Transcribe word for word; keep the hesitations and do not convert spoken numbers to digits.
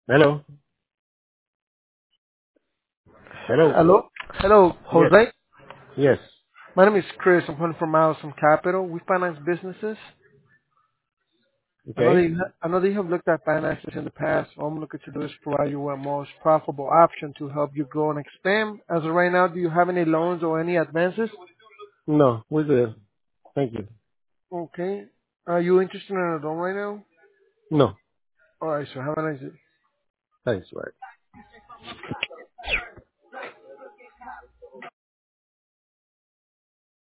Hello. Hello. Hello. Hello, Yes. Jose. Yes. My name is Chris. I'm calling from Allison Capital. We finance businesses. I know that Okay. you, ha- I know that you have looked at finances in the past. All I'm looking to do is provide you with the most profitable option to help you grow and expand. As of right now, do you have any loans or any advances? No, we're good. Thank you. Okay. Are you interested in a loan right now? No. All right, so have a nice day. Thanks. Right.